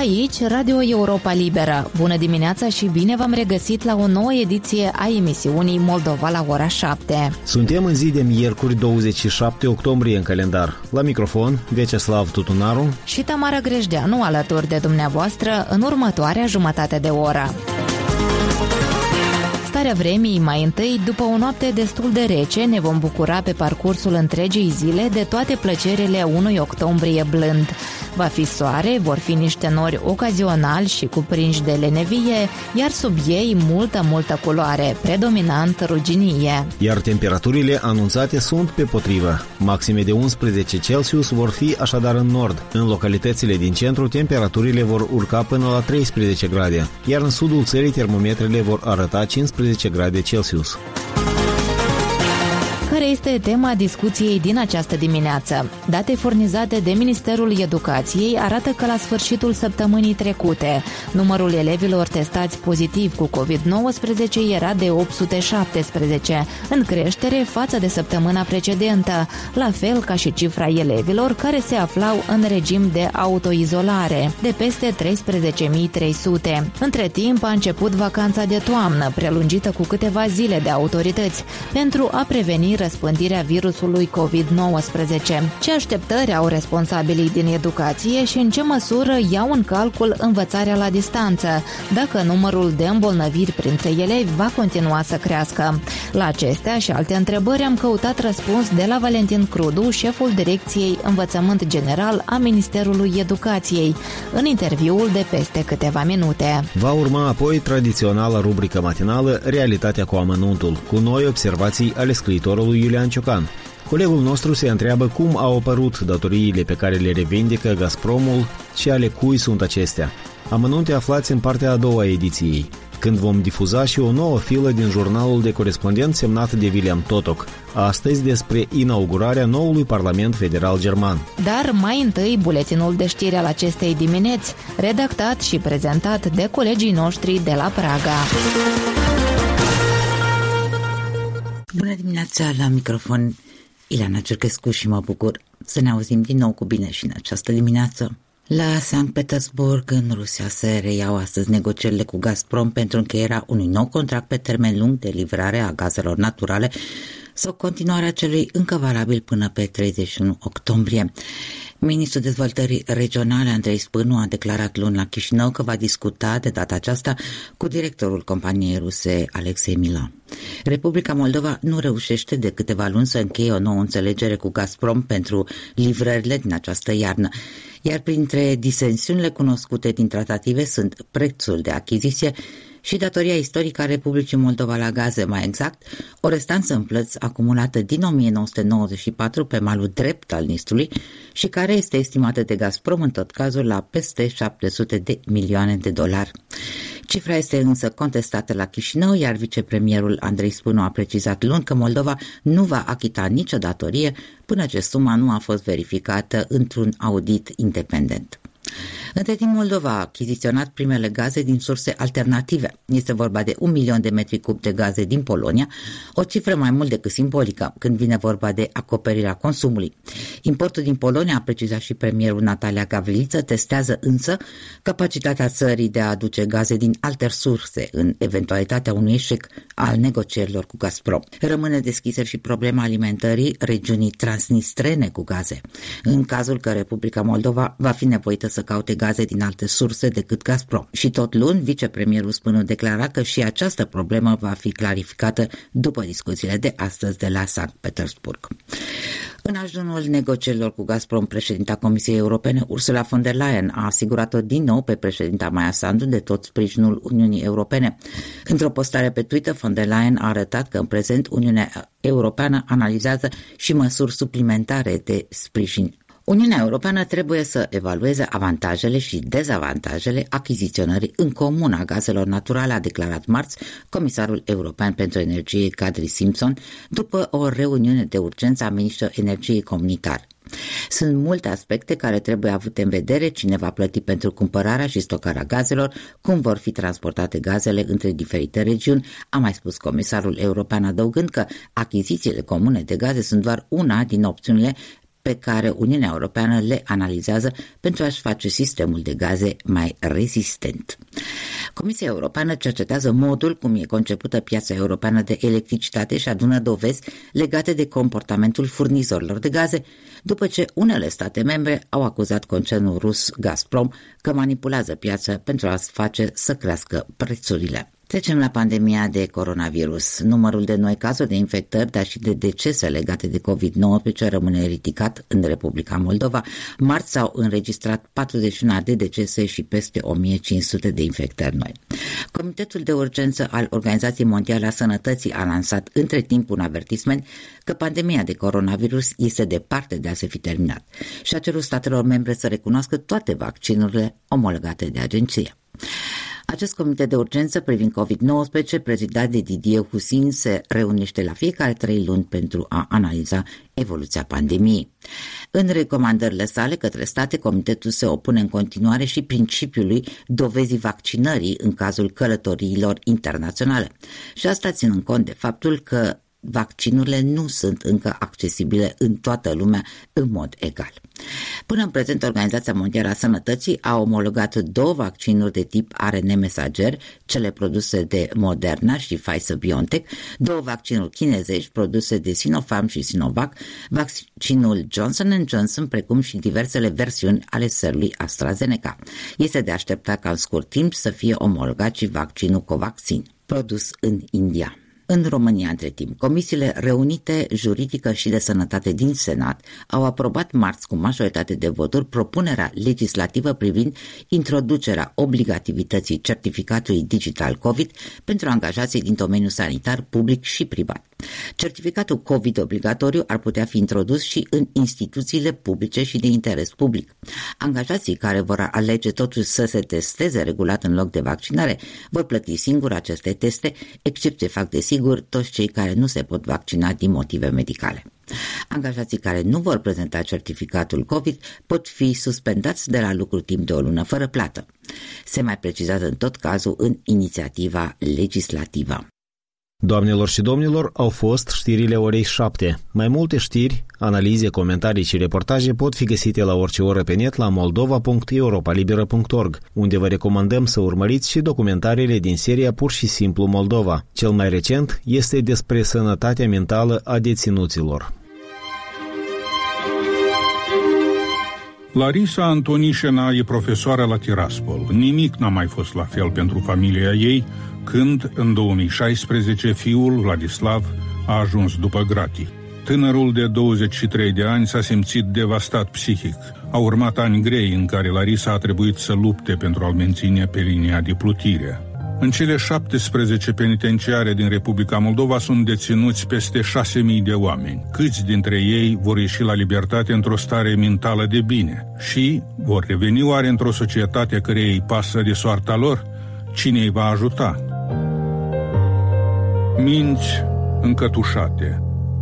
Aici, Radio Europa Liberă. Bună dimineața și bine v-am regăsit la o nouă ediție a emisiunii Moldova la ora 7. Suntem în zi de miercuri 27 octombrie în calendar. La microfon, Vyacheslav Tutunaru și Tamara Grejdeanu alături de dumneavoastră în următoarea jumătate de oră. Starea vremii, mai întâi, după o noapte destul de rece, ne vom bucura pe parcursul întregii zile de toate plăcerile unui octombrie blând. Va fi soare, vor fi niște nori ocazionali și cuprinși de lenevie, iar sub ei multă culoare, predominant ruginie. Iar temperaturile anunțate sunt pe potrivă. Maxime de 11 Celsius vor fi așadar în nord. În localitățile din centru, temperaturile vor urca până la 13 grade, iar în sudul țării termometrele vor arăta 15 grade Celsius. Care este tema discuției din această dimineață? Date furnizate de Ministerul Educației arată că la sfârșitul săptămânii trecute, numărul elevilor testați pozitiv cu COVID-19 era de 817, în creștere față de săptămâna precedentă, la fel ca și cifra elevilor care se aflau în regim de autoizolare, de peste 13.300. Între timp a început vacanța de toamnă, prelungită cu câteva zile de autorități, pentru a preveni răspândirea virusului COVID-19. Ce așteptări au responsabilii din educație și în ce măsură iau în calcul învățarea la distanță, dacă numărul de îmbolnăviri printre elevi va continua să crească? La acestea și alte întrebări am căutat răspuns de la Valentin Crudu, șeful Direcției Învățământ General a Ministerului Educației, în interviul de peste câteva minute. Va urma apoi tradiționala rubrică matinală Realitatea cu amănuntul, cu noi observații ale scriitorului Iulian Ciocan. Colegul nostru se întreabă cum au apărut datoriile pe care le revendică Gazpromul și ale cui sunt acestea. Amănunte aflați în partea a doua a ediției, când vom difuza și o nouă filă din jurnalul de corespondent semnat de William Totok, astăzi despre inaugurarea noului Parlament Federal German. Dar mai întâi buletinul de știri al acestei dimineți, redactat și prezentat de colegii noștri de la Praga. Bună dimineața, la microfon Ileana Cercescu și mă bucur să ne auzim din nou cu bine și în această dimineață. La Sankt Petersburg, în Rusia, se reiau astăzi negocierile cu Gazprom pentru încheierea unui nou contract pe termen lung de livrare a gazelor naturale sau continuarea celui încă valabil până pe 31 octombrie. Ministrul Dezvoltării Regionale, Andrei Spânu, a declarat luni la Chișinău că va discuta de data aceasta cu directorul companiei ruse, Alexei Mila. Republica Moldova nu reușește de câteva luni să încheie o nouă înțelegere cu Gazprom pentru livrările din această iarnă, iar printre disensiunile cunoscute din tratative sunt prețul de achiziție și datoria istorică a Republicii Moldova la gaze, mai exact, o restanță în plăți acumulată din 1994 pe malul drept al Nistrului și care este estimată de Gazprom în tot cazul la peste 700 de milioane de dolari. Cifra este însă contestată la Chișinău, iar vicepremierul Andrei Spânu a precizat luni că Moldova nu va achita nicio datorie până ce suma nu a fost verificată într-un audit independent. Între timp, Moldova a achiziționat primele gaze din surse alternative. Este vorba de 1 milion de metri cub de gaze din Polonia, o cifră mai mult decât simbolică când vine vorba de acoperirea consumului. Importul din Polonia, a precizat și premierul Natalia Gavriță, testează însă capacitatea țării de a aduce gaze din alte surse în eventualitatea unui eșec al negocierilor cu Gazprom. Rămâne deschisă și problema alimentării regiunii transnistrene cu gaze, în cazul că Republica Moldova va fi nevoită să caute gaze din alte surse decât Gazprom. Și tot luni, vicepremierul Spânu declara că și această problemă va fi clarificată după discuțiile de astăzi de la Sankt Petersburg. În ajunul negocierilor cu Gazprom, președinta Comisiei Europene, Ursula von der Leyen, a asigurat-o din nou pe președinta Maia Sandu de tot sprijinul Uniunii Europene. Într-o postare pe Twitter, von der Leyen a arătat că în prezent Uniunea Europeană analizează și măsuri suplimentare de sprijin. Uniunea Europeană trebuie să evalueze avantajele și dezavantajele achiziționării în comun a gazelor naturale, a declarat marți comisarul european pentru energie Kadri Simpson după o reuniune de urgență a ministrilor energiei comunitari. Sunt multe aspecte care trebuie avute în vedere: cine va plăti pentru cumpărarea și stocarea gazelor, cum vor fi transportate gazele între diferite regiuni, a mai spus comisarul european, adăugând că achizițiile comune de gaze sunt doar una din opțiunile pe care Uniunea Europeană le analizează pentru a-și face sistemul de gaze mai rezistent. Comisia Europeană cercetează modul cum e concepută piața europeană de electricitate și adună dovezi legate de comportamentul furnizorilor de gaze, după ce unele state membre au acuzat concernul rus Gazprom că manipulează piața pentru a face să crească prețurile. Trecem la pandemia de coronavirus. Numărul de noi cazuri de infectări, dar și de decese legate de COVID-19 rămâne ridicat în Republica Moldova. Marți s-au înregistrat 41 de decese și peste 1500 de infectări noi. Comitetul de urgență al Organizației Mondiale a Sănătății a lansat între timp un avertisment că pandemia de coronavirus este departe de a se fi terminat și a cerut statelor membre să recunoască toate vaccinurile omologate de agenție. Acest comitet de urgență privind COVID-19, prezidat de Didier Husin, se reunește la fiecare 3 luni pentru a analiza evoluția pandemiei. În recomandările sale către state, comitetul se opune în continuare și principiului dovezii vaccinării în cazul călătoriilor internaționale. Și asta ținând cont de faptul că vaccinurile nu sunt încă accesibile în toată lumea în mod egal. Până în prezent, Organizația Mondială a Sănătății a omologat 2 vaccinuri de tip ARN mesager, cele produse de Moderna și Pfizer-BioNTech, 2 vaccinuri chinezești produse de Sinopharm și Sinovac, vaccinul Johnson & Johnson, precum și diversele versiuni ale serului AstraZeneca. Este de așteptat ca în scurt timp să fie omologat și vaccinul Covaxin, produs în India. În România, între timp, comisiile reunite juridică și de sănătate din Senat au aprobat marți cu majoritate de voturi propunerea legislativă privind introducerea obligativității certificatului digital COVID pentru angajații din domeniul sanitar public și privat. Certificatul COVID obligatoriu ar putea fi introdus și în instituțiile publice și de interes public. Angajații care vor alege totuși să se testeze regulat în loc de vaccinare vor plăti singuri aceste teste, excepție fac desigur toți cei care nu se pot vaccina din motive medicale. Angajații care nu vor prezenta certificatul COVID pot fi suspendați de la lucru timp de o lună fără plată. Se mai precizează în tot cazul în inițiativa legislativă. Doamnelor și domnilor, au fost știrile orei 7. Mai multe știri, analize, comentarii și reportaje pot fi găsite la orice oră pe net la moldova.europalibera.org, unde vă recomandăm să urmăriți și documentarele din seria Pur și simplu Moldova. Cel mai recent este despre sănătatea mentală a deținuților. Larisa Antonișena e profesoară la Tiraspol. Nimic n-a mai fost la fel pentru familia ei când, în 2016, fiul, Vladislav, a ajuns după gratii. Tânărul de 23 de ani s-a simțit devastat psihic. Au urmat ani grei în care Larisa a trebuit să lupte pentru a-l menține pe linia de plutire. În cele 17 penitenciare din Republica Moldova sunt deținuți peste 6.000 de oameni. Câți dintre ei vor ieși la libertate într-o stare mentală de bine? Și vor reveni oare într-o societate căreia îi pasă de soarta lor? Cine îi va ajuta? Minți încătușate.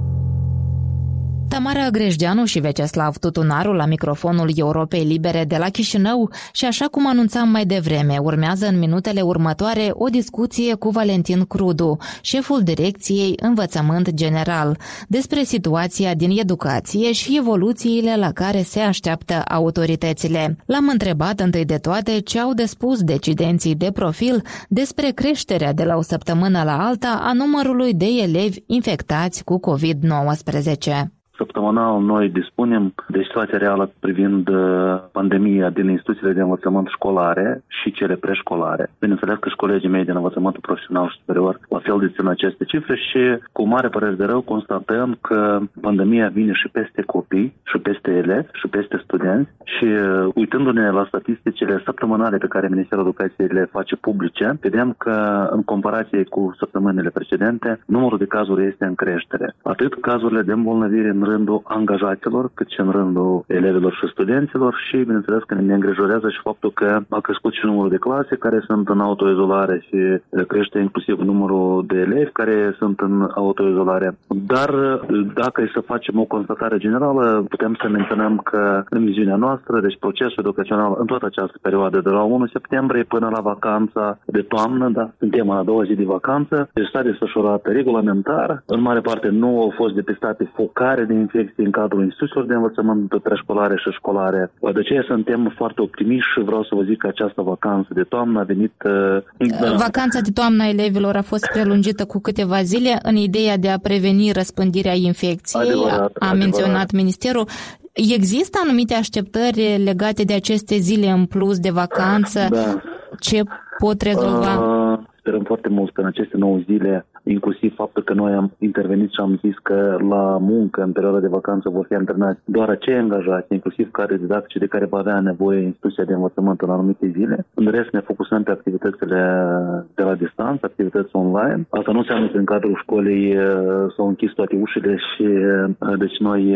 Tamara Grejdeanu și Veceslav Tutunaru la microfonul Europei Libere de la Chișinău și așa cum anunțam mai devreme, urmează în minutele următoare o discuție cu Valentin Crudu, șeful Direcției Învățământ General, despre situația din educație și evoluțiile la care se așteaptă autoritățile. L-am întrebat întâi de toate ce au de spus decidenții de profil despre creșterea de la o săptămână la alta a numărului de elevi infectați cu COVID-19. Săptămânal noi dispunem de situația reală privind pandemia din instituțiile de învățământ școlare și cele preșcolare. Bineînțeles că și colegii mei din învățământul profesional și superior la fel dețin aceste cifre și cu mare părere de rău constatăm că pandemia vine și peste copii, și peste elevi, și peste studenți și uitându-ne la statisticile săptămânale pe care Ministerul Educației le face publice, vedem că în comparație cu săptămânile precedente, numărul de cazuri este în creștere. Atât cazurile de îmbolnăvire în rândul angajaților, cât și în rândul elevilor și studenților și, bineînțeles, că ne îngrijorează și faptul că a crescut și numărul de clase care sunt în autoizolare și crește inclusiv numărul de elevi care sunt în autoizolare. Dar dacă e să facem o constatare generală, putem să menționăm că în viziunea noastră, deci procesul educațional în toată această perioadă, de la 1 septembrie până la vacanța de toamnă, da, suntem la 2 zi de vacanță, deci s-a desfășurat regulamentar. În mare parte nu au fost depistate focare de infecții în cadrul instituțiilor de învățământ preșcolare și școlare. De aceea suntem foarte optimiști și vreau să vă zic că această vacanță de toamnă a venit... Vacanța de toamnă a elevilor a fost prelungită cu câteva zile în ideea de a preveni răspândirea infecției, a menționat Ministerul. Există anumite așteptări legate de aceste zile în plus de vacanță? Da. Ce pot rezolva? Sperăm foarte mult că în aceste 9 zile, inclusiv faptul că noi am intervenit și am zis că la muncă, în perioada de vacanță, vor fi antrenați doar acei angajați, inclusiv cadre didactice de care va avea nevoie instituția de învățământ în anumite zile. În rest ne focusăm pe activitățile de la distanță, activități online. Asta nu înseamnă că în cadrul școlii s-au închis toate ușile și deci noi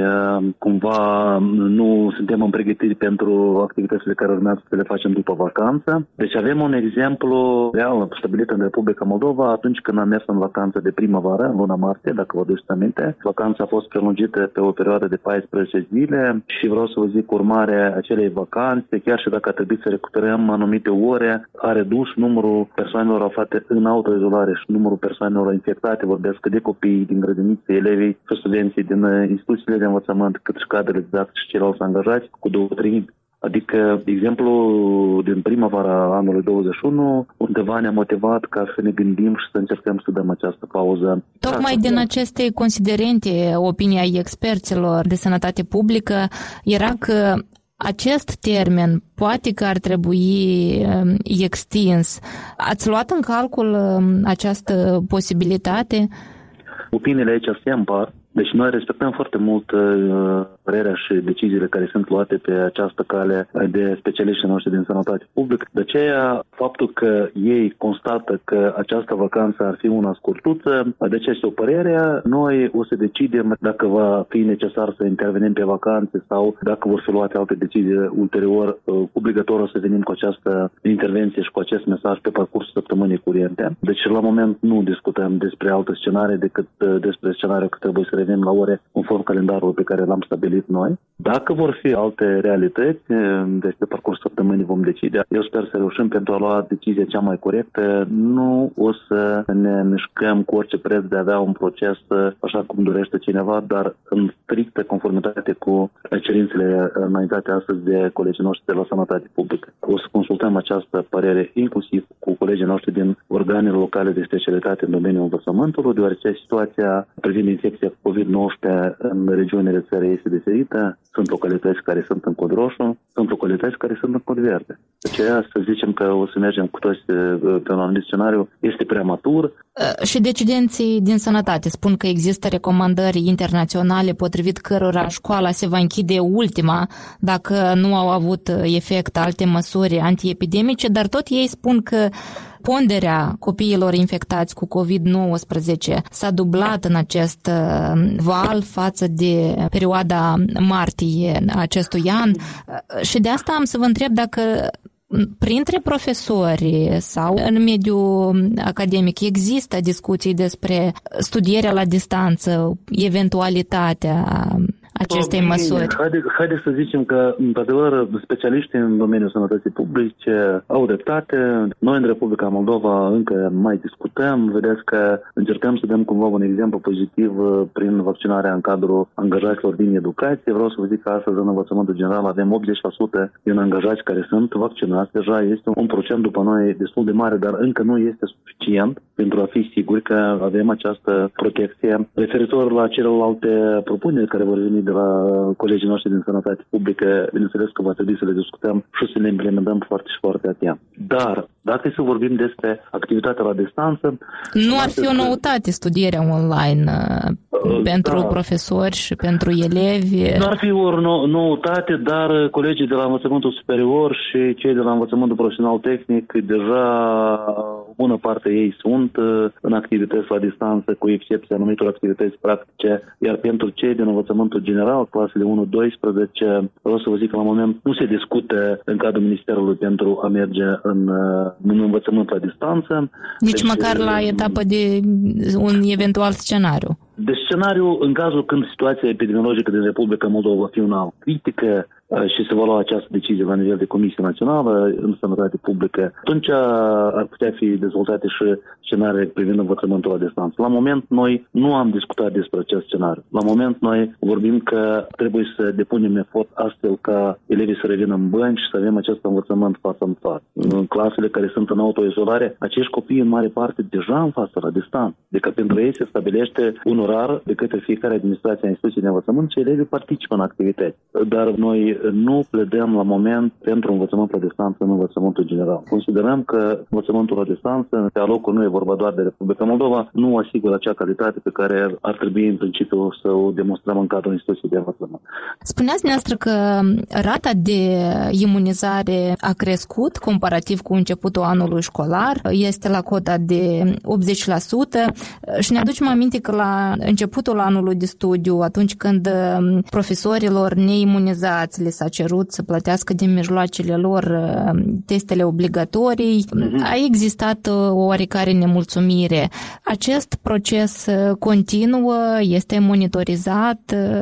cumva nu suntem în pregătire pentru activitățile care urmează să le facem după vacanță. Deci avem un exemplu real stabilit în Republica Moldova atunci când am mers în vacanță de primăvară, în luna martie, dacă vă duceți aminte. Vacanța a fost prelungită pe o perioadă de 14 zile și vreau să vă zic urmarea acelei vacanțe, chiar și dacă a trebuit să recuperăm anumite ore, a redus numărul persoanelor aflate în autoizolare și numărul persoanelor infectate, vorbesc de copii din grădinițe, elevii și studenții din instituțiile de învățământ, cât și cadrele didactice și ceilalți angajați, cu 2/3. Adică, de exemplu, din primăvara anului 21, undeva ne-a motivat ca să ne gândim și să încercăm să dăm această pauză. Tocmai din aceste considerente, opinia experților de sănătate publică era că acest termen poate că ar trebui extins. Ați luat în calcul această posibilitate? Opiniile aici se împart. Deci noi respectăm foarte mult părerea și deciziile care sunt luate pe această cale de specialiștii noștri din sănătate publică. De aceea, faptul că ei constată că această vacanță ar fi una scurtuță, de ce este o părere, noi o să decidem dacă va fi necesar să intervenim pe vacanțe sau dacă vor fi luate alte decizii ulterior. Obligatoriu o să venim cu această intervenție și cu acest mesaj pe parcursul săptămânii curente. Deci la moment nu discutăm despre alte scenarii decât despre scenariul că trebuie să revenim la ore conform calendarului pe care l-am stabilit noi. Dacă vor fi alte realități, deci pe parcursul săptămânii vom decide. Eu sper să reușim pentru a lua decizia cea mai corectă. Nu o să ne mișcăm cu orice preț de a avea un proces așa cum dorește cineva, dar în strictă conformitate cu cerințele înaintate astăzi de colegii noștri de la Sănătate Publică. O să consultăm această părere inclusiv cu colegii noștri din organele locale de specialitate în domeniul învățământului, deoarece situația privind infecția COVID-19 în regiunile țării este diferită. Sunt localități care sunt în cod roșu, sunt localități care sunt în cod verde. De aceea să zicem că o să mergem cu toți pe un anumit scenariu este prematur. Și decidenții din sănătate spun că există recomandări internaționale potrivit cărora școala se va închide ultima dacă nu au avut efect alte măsuri antiepidemice, dar tot ei spun că ponderea copiilor infectați cu COVID-19 s-a dublat în acest val față de perioada martie acestui an și de asta am să vă întreb dacă printre profesori sau în mediul academic există discuții despre studierea la distanță, eventualitatea acestei măsuri. Haideți să zicem că, într-adevăr, specialiștii în domeniul sănătății publice au dreptate. Noi, în Republica Moldova, încă mai discutăm. Vedeți că încercăm să dăm cumva un exemplu pozitiv prin vaccinarea în cadrul angajaților din educație. Vreau să vă zic că astăzi, în învățământul general, avem 80% din angajați care sunt vaccinați. Deja este un procent, după noi, destul de mare, dar încă nu este suficient pentru a fi siguri că avem această protecție. Referitor la celelalte propuneri care vor veni de la colegii noștri din sănătate publică, bineînțeles că va trebui să le discutăm și să le implementăm foarte și foarte atent. Dar, dacă să vorbim despre activitatea la distanță... Nu ar fi o noutate studierea online pentru profesori și pentru elevi? Nu ar fi o noutate, dar colegii de la învățământul superior și cei de la învățământul profesional tehnic, deja o bună parte ei sunt în activități la distanță, cu excepția anumitor activități practice, iar pentru cei din învățământul general, clasele 1-12, vreau să vă zic că la moment nu se discută în cadrul Ministerului pentru a merge în învățământ la distanță. Nici măcar la etapă de un eventual scenariu. De scenariu, în cazul când situația epidemiologică din Republica Moldova va fi una critică, și se va lua această decizie la nivel de Comisie Națională în Sănătate Publică, atunci ar putea fi dezvoltate și scenarii privind învățământul la distanță. La moment, noi nu am discutat despre acest scenariu. La moment, noi vorbim că trebuie să depunem efort astfel ca elevii să revină în bănci și să avem acest învățământ față în față. În clasele care sunt în autoizolare, acești copii în mare parte deja în față, la distanță. Adică pentru ei se stabilește un orar de către fiecare administrație a instituției de învățământ și elevii participă în activități. Dar noi nu pledăm la moment pentru învățământ la distanță în învățământul general. Considerăm că învățământul la distanță, pe alocul nu e vorba doar de Republica Moldova, nu asigură acea calitate pe care ar trebui în principiu să o demonstrăm în cadrul instituției de învățământ. Spuneați dumneavoastră că rata de imunizare a crescut comparativ cu începutul anului școlar, este la cota de 80% și ne aducem aminte că la începutul anului de studiu, atunci când profesorilor neimunizați le s-a cerut să plătească din mijloacele lor testele obligatorii, a existat o oarecare nemulțumire. Acest proces continuă, este monitorizat?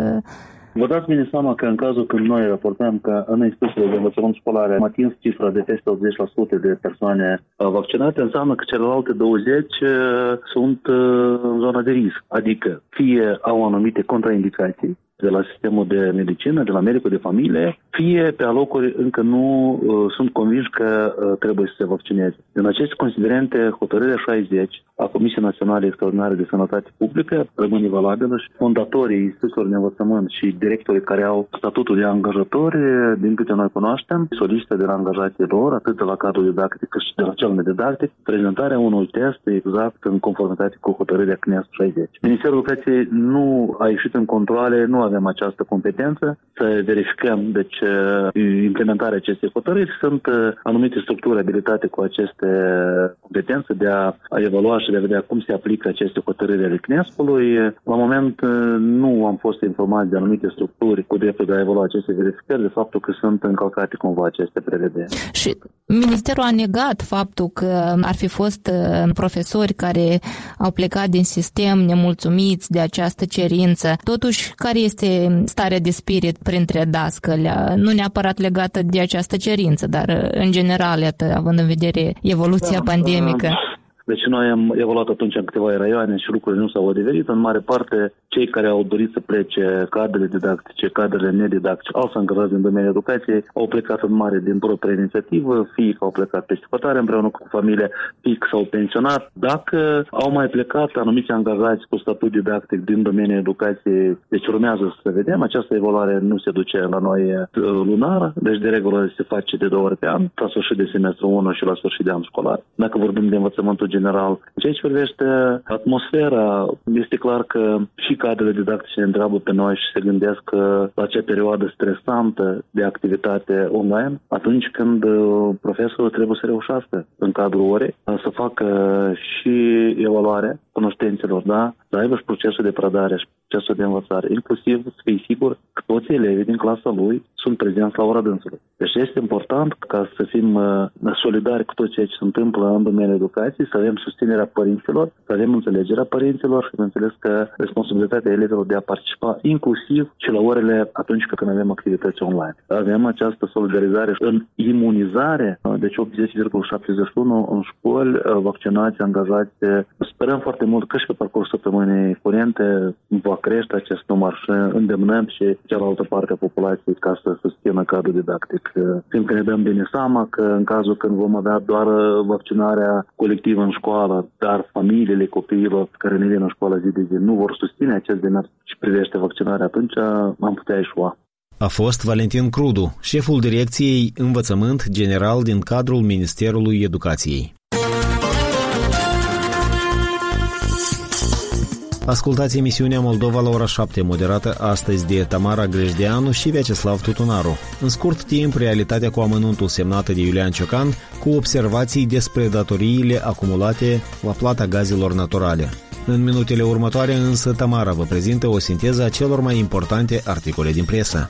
Vă dați bine seama că în cazul când noi raportăm că în instituțiile de învățământ școlar am atins cifra de peste 80% de persoane vaccinate, înseamnă că celelalte 20 sunt în zona de risc. Adică fie au anumite contraindicații de la sistemul de medicină, de la medicul de familie, fie pe alocuri încă nu sunt convinși că trebuie să se vaccineze. În aceste considerente, hotărârea 60 a Comisiei Naționale Extraordinare de Sănătate Publică rămâne valabilă și fondatorii instituțiilor de învățământ și directorii care au statutul de angajatori, din câte noi cunoaștem, solicită de la angajații lor, atât de la cadrul didactic cât și de la cel nedidactic, prezentarea unui test exact în conformitate cu hotărârea CNES 60. Ministerul Educației nu a ieșit în controale, nu avem această competență să verificăm deci implementarea acestei hotărâri. Sunt anumite structuri abilitate cu aceste competențe de a evalua și de a vedea cum se aplică aceste hotărâri ale CNESP-ului. La moment nu am fost informați de anumite structuri cu dreptul de a evalua aceste verificări de faptul că sunt încălcate cumva aceste prevederi. Și Ministerul a negat faptul că ar fi fost profesori care au plecat din sistem nemulțumiți de această cerință. Totuși, care este starea de spirit printre dascăli, nu neapărat legată de această cerință, dar în general, având în vedere evoluția pandemică? Deci noi am evaluat atunci în câteva raioane și lucrurile nu s-au adeverit. În mare parte, cei care au dorit să plece, cadrele didactice, cadrele nedidactice, alți angajați din domeniul educației, au plecat în mare din propria inițiativă, fie că au plecat peste hotare împreună cu familia, fie că s-au pensionat. Dacă au mai plecat anumiți angajați cu statut didactic din domeniul educației, deci urmează să vedem. Această evaluare nu se duce la noi lunar, deci de regulă se face de 2 ori pe an, la sfârșit de semestru 1 și la sfârșit de an școlar. Dacă vorbim de învățământul general. În ceea ce privește atmosfera, este clar că și cadrele didactice ne întreabă pe noi și se gândesc că la acea perioadă stresantă de activitate online, atunci când profesorul trebuie să reușească în cadrul orei, să facă și evaluarea cunoștințelor, da? Să aibă și procesul de predare și procesul de învățare, inclusiv să fie sigur că toți elevii din clasa lui sunt prezenți la ora dânsului. Deci este important ca să fim solidari cu tot ceea ce se întâmplă în domeniul educației, să avem susținerea părinților, să avem înțelegerea părinților și, bineînțeles, că responsabilitatea elevilor de a participa inclusiv și la orele atunci când avem activități online. Avem această solidarizare în imunizare, deci 80,71 în școli, vaccinați, angajați. Sperăm foarte mult că și pe parcursul săptămânii curente va crește acest număr și îndemnăm și cealaltă parte a populației ca să susțină cadrul didactic. Fiindcă ne dăm bine seama că în cazul când vom avea doar vaccinarea colectivă în școală, dar familiile copiilor care ne vin în școală zi de zi nu vor susține acest demers și privește vaccinarea, atunci am putea eșua. A fost Valentin Crudu, șeful Direcției Învățământ General din cadrul Ministerului Educației. Ascultați emisiunea Moldova la ora 7, moderată astăzi de Tamara Grejdeanu și Vyacheslav Tutunaru. În scurt timp, realitatea cu amănuntul semnată de Iulian Ciocan, cu observații despre datoriile acumulate la plata gazelor naturale. În minutele următoare însă Tamara vă prezintă o sinteză a celor mai importante articole din presă.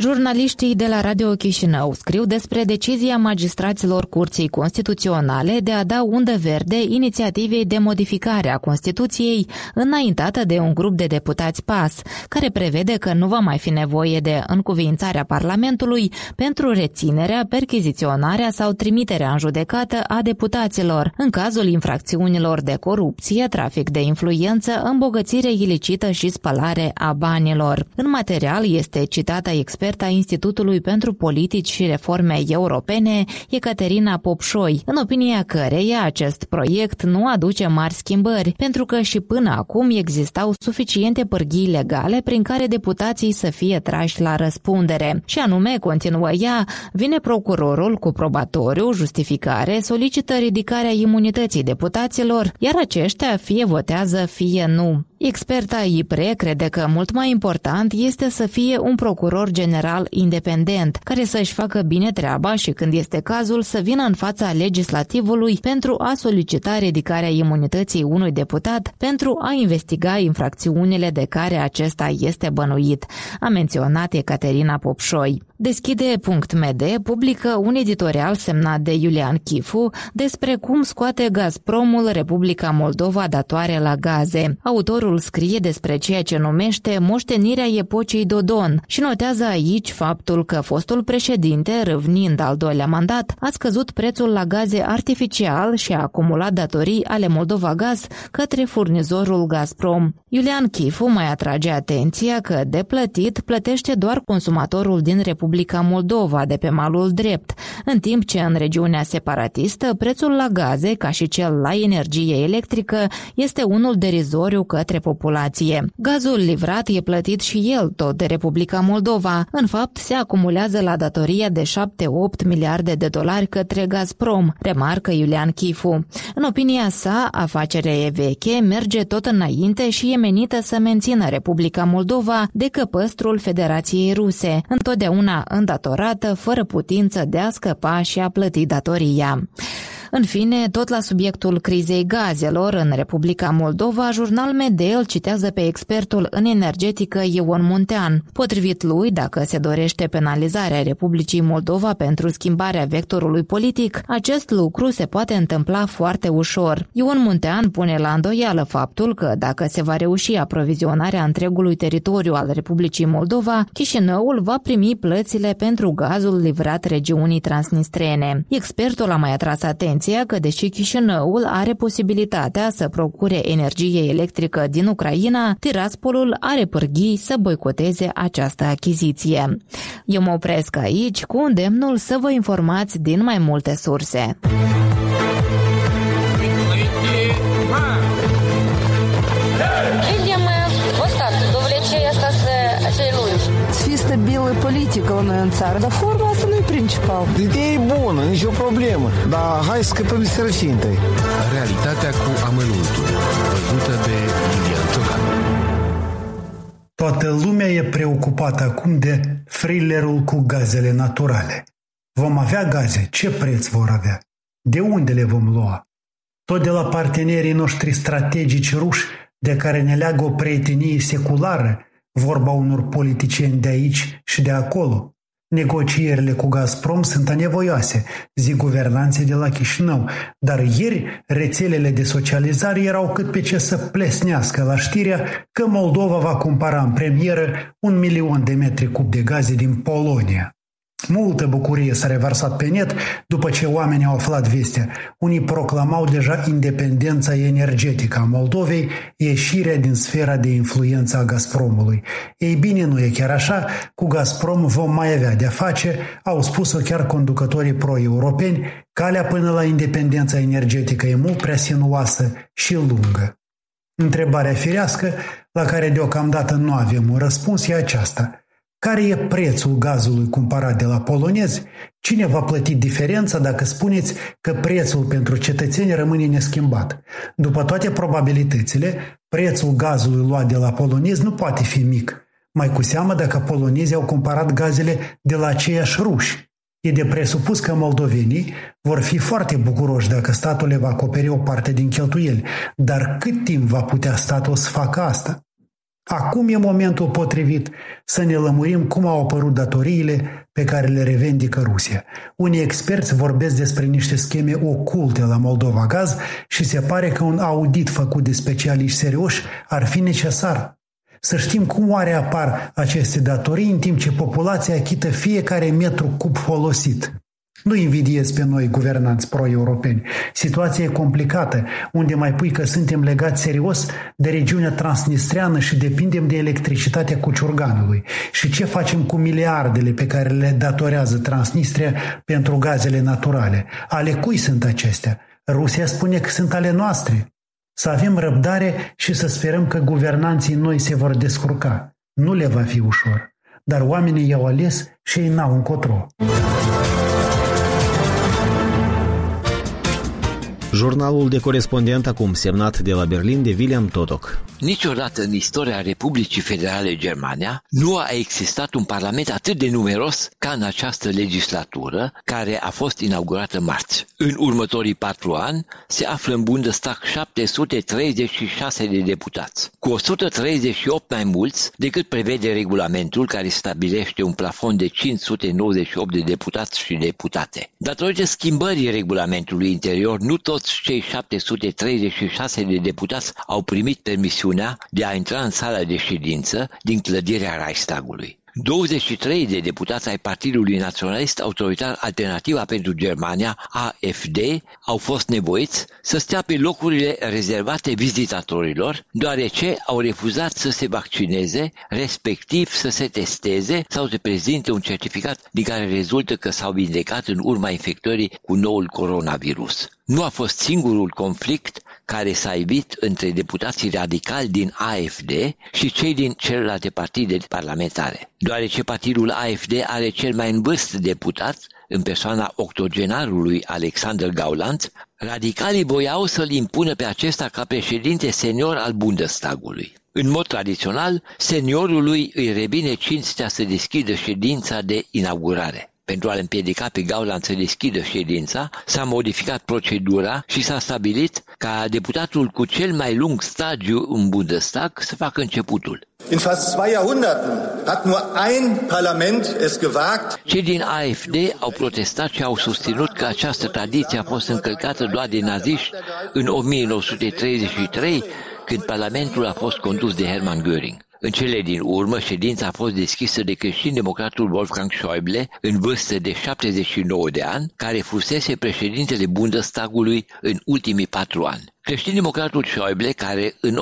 Jurnaliștii de la Radio Chișinău scriu despre decizia magistraților Curții Constituționale de a da undă verde inițiativei de modificare a Constituției înaintată de un grup de deputați PAS, care prevede că nu va mai fi nevoie de încuviințarea Parlamentului pentru reținerea, perchiziționarea sau trimiterea în judecată a deputaților în cazul infracțiunilor de corupție, trafic de influență, îmbogățire ilicită și spălare a banilor. În material este citată experta Institutului pentru Politici și Reforme Europene, Ecaterina Popșoi, în opinia căreia acest proiect nu aduce mari schimbări, pentru că și până acum existau suficiente pârghii legale prin care deputații să fie trași la răspundere. Și anume, continuă ea, vine procurorul cu probatoriu, justificare, solicită ridicarea imunității deputaților, iar aceștia fie votează, fie nu. Experta IPRE crede că mult mai important este să fie un procuror general independent, care să-și facă bine treaba și când este cazul să vină în fața legislativului pentru a solicita ridicarea imunității unui deputat pentru a investiga infracțiunile de care acesta este bănuit, a menționat Ecaterina Popșoi. Deschide.md publică un editorial semnat de Iulian Chifu despre cum scoate Gazpromul Republica Moldova datoare la gaze. Autorul scrie despre ceea ce numește moștenirea epocii Dodon și notează aici faptul că fostul președinte, râvnind al doilea mandat, a scăzut prețul la gaze artificial și a acumulat datorii ale Moldova Gaz către furnizorul Gazprom. Iulian Chifu mai atrage atenția că de plătit plătește doar consumatorul din Republica Moldova de pe malul drept, în timp ce în regiunea separatistă prețul la gaze, ca și cel la energie electrică, este unul derizoriu către populație. Gazul livrat e plătit și el tot de Republica Moldova. În fapt, se acumulează la datoria de 7-8 miliarde de dolari către Gazprom, remarcă Iulian Chifu. În opinia sa, afacerea e veche, merge tot înainte și e menită să mențină Republica Moldova de căpăstrul Federației Ruse, întotdeauna îndatorată, fără putință de a scăpa și a plăti datoria. În fine, tot la subiectul crizei gazelor în Republica Moldova, Jurnal MD îl citează pe expertul în energetică Ion Muntean. Potrivit lui, dacă se dorește penalizarea Republicii Moldova pentru schimbarea vectorului politic, acest lucru se poate întâmpla foarte ușor. Ion Muntean pune la îndoială faptul că, dacă se va reuși aprovizionarea întregului teritoriu al Republicii Moldova, Chișinăul va primi plățile pentru gazul livrat regiunii transnistrene. Expertul a mai atras atenția că, deși Chișinăul are posibilitatea să procure energie electrică din Ucraina, Tiraspolul are pârghii să boicoteze această achiziție. Eu mă opresc aici cu îndemnul să vă informați din mai multe surse. Să fie stabilă politică la noi în țară, dar forma asta nu e principal. Ideea e bună, nicio problemă, dar hai să scăpăm de sărăcie întâi. Realitatea cu amănuntul, văzută de Iulian Ciocan. Toată lumea e preocupată acum de thrillerul cu gazele naturale. Vom avea gaze? Ce preț vor avea? De unde le vom lua? Tot de la partenerii noștri strategici ruși, de care ne leagă o prietenie seculară, vorba unor politicieni de aici și de acolo. Negocierile cu Gazprom sunt anevoioase, zic guvernanții de la Chișinău, dar ieri rețelele de socializare erau cât pe ce să plesnească la știrea că Moldova va cumpăra în premieră 1 milion de metri cub de gaze din Polonia. Multă bucurie s-a revarsat pe net după ce oamenii au aflat vestea. Unii proclamau deja independența energetică a Moldovei, ieșirea din sfera de influență a Gazpromului. Ei bine, nu e chiar așa, cu Gazprom vom mai avea de-a face, au spus-o chiar conducătorii pro-europeni, calea până la independența energetică e mult prea sinuoasă și lungă. Întrebarea firească, la care deocamdată nu avem un răspuns, e aceasta. Care e prețul gazului cumpărat de la polonezi? Cine va plăti diferența dacă spuneți că prețul pentru cetățeni rămâne neschimbat? După toate probabilitățile, prețul gazului luat de la polonezi nu poate fi mic, mai cu seamă dacă polonezii au cumpărat gazele de la aceiași ruși. E de presupus că moldovenii vor fi foarte bucuroși dacă statul le va acoperi o parte din cheltuieli, dar cât timp va putea statul să facă asta? Acum e momentul potrivit să ne lămurim cum au apărut datoriile pe care le revendică Rusia. Unii experți vorbesc despre niște scheme oculte la Moldova Gaz și se pare că un audit făcut de specialiști serioși ar fi necesar. Să știm cum oare apar aceste datorii în timp ce populația achită fiecare metru cub folosit. Nu invidiez pe noi, guvernanți pro-europeni. Situația e complicată, unde mai pui că suntem legați serios de regiunea transnistreană și depindem de electricitatea Cuciurganului. Și ce facem cu miliardele pe care le datorează Transnistria pentru gazele naturale? Ale cui sunt acestea? Rusia spune că sunt ale noastre. Să avem răbdare și să sperăm că guvernanții noi se vor descurca. Nu le va fi ușor, dar oamenii i-au ales și ei n-au încotro. Jurnalul de corespondent acum semnat de la Berlin de William Totok. Niciodată în istoria Republicii Federale Germania nu a existat un parlament atât de numeros ca în această legislatură, care a fost inaugurată marți. În următorii 4 ani se află în Bundestag 736 de deputați, cu 138 mai mulți decât prevede regulamentul care stabilește un plafon de 598 de deputați și deputate. Datorită schimbării regulamentului interior, nu toți cei 736 de deputați au primit permisiunea de a intra în sala de ședință din clădirea Reichstagului. 23 de deputați ai Partidului Naționalist Autoritar Alternativa pentru Germania, AfD, au fost nevoiți să stea pe locurile rezervate vizitatorilor, deoarece au refuzat să se vaccineze, respectiv să se testeze sau să prezinte un certificat din care rezultă că s-au vindecat în urma infectării cu noul coronavirus. Nu a fost singurul conflict care s-a evit între deputații radicali din AfD și cei din celelalte partide parlamentare. Deoarece partidul AfD are cel mai în vârstă deputat, în persoana octogenarului Alexander Gauland, radicalii voiau să-l impună pe acesta ca președinte senior al Bundestagului. În mod tradițional, seniorului îi revine cinstea să deschidă ședința de inaugurare. Pentru a-l împiedica pe Gauland să deschidă ședința, s-a modificat procedura și s-a stabilit ca deputatul cu cel mai lung stagiu în Bundestag să facă începutul. In fast 2 Jahrhunderten hat nur ein Parlament es gewagt. Cei din AfD au protestat și au susținut că această tradiție a fost încălcată doar de naziști în 1933, când Parlamentul a fost condus de Hermann Göring. În cele din urmă, ședința a fost deschisă de creștin-democratul Wolfgang Schäuble, în vârstă de 79 de ani, care fusese președintele Bundestagului în ultimii 4 ani. Creștin-democratul Schäuble, care în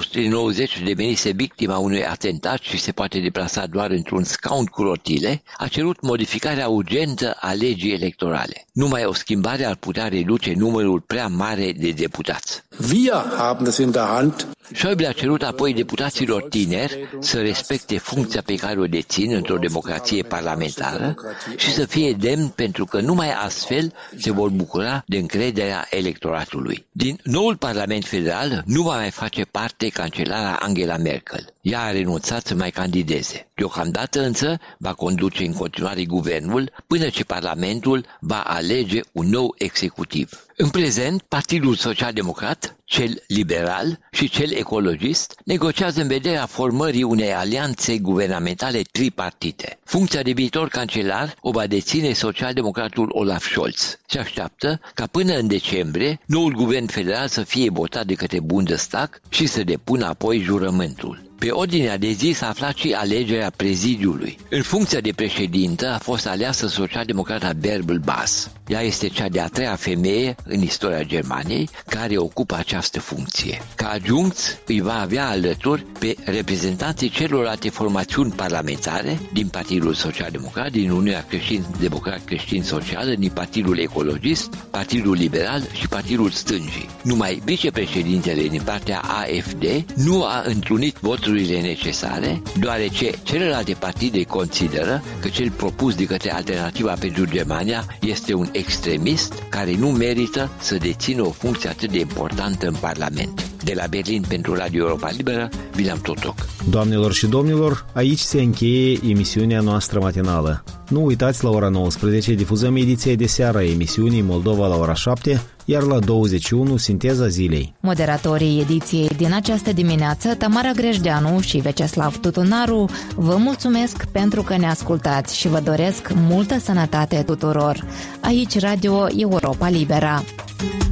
1990 devenise victima unui atentat și se poate deplasa doar într-un scaun cu rotile, a cerut modificarea urgentă a legii electorale. Numai o schimbare ar putea reduce numărul prea mare de deputați. Wir haben es in der Hand. Schäuble a cerut apoi deputaților tineri să respecte funcția pe care o dețin într-o democrație parlamentară și să fie demn, pentru că numai astfel se vor bucura de încrederea electoratului. Din noul Parlament Federal nu va mai face parte cancelara Angela Merkel. Ea a renunțat să mai candideze. Deocamdată însă va conduce în continuare guvernul până ce Parlamentul va alege un nou executiv. În prezent, Partidul Social-Democrat, cel liberal și cel ecologist negociază în vederea formării unei alianțe guvernamentale tripartite. Funcția de viitor cancelar o va deține social-democratul Olaf Scholz. Se așteaptă ca până în decembrie noul guvern federal să fie votat de către Bundestag și să depună apoi jurământul. Pe ordinea de zi s-a aflat și alegerea prezidiului. În funcția de președintă a fost aleasă social-democrata Bärbel Baas. Ea este cea de-a 3-a femeie în istoria Germaniei care ocupă această funcție. Ca adjuncți îi va avea alături pe reprezentanții celorlalte formațiuni parlamentare din Partidul Social-Democrat, din Uniunea Creștin-Democrat Creștin-Socială, din Partidul Ecologist, Partidul Liberal și Partidul Stângii. Numai vicepreședintele din partea AfD nu a întrunit voturile necesare, deoarece celelalte partide consideră că cel propus de către Alternativa pentru Germania este un extremist care nu merită să dețină o funcție atât de importantă în Parlament. De la Berlin pentru Radio Europa Liberă, William Totoc. Doamnelor și domnilor, aici se încheie emisiunea noastră matinală. Nu uitați, la ora 19 difuzăm ediția de seară a emisiunii Moldova la ora 7, iar la 21 Sinteza zilei. Moderatorii ediției din această dimineață, Tamara Grejdeanu și Veceslav Tutunaru, vă mulțumesc pentru că ne ascultați și vă doresc multă sănătate tuturor. Aici Radio Europa Liberă.